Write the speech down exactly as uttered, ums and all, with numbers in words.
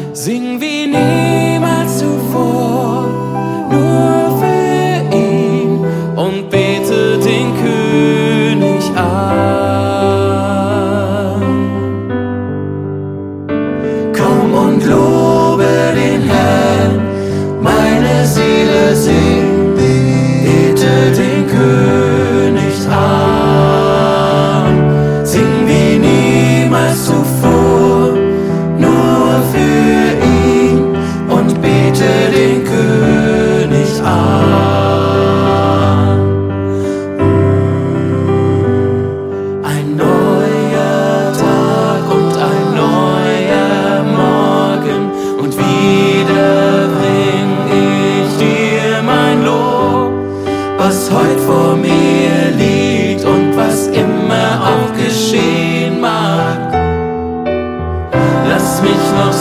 Sing wie niemals zuvor, nur für ihn und bete den König an. Komm und lobe den Herrn, meine Seele singt.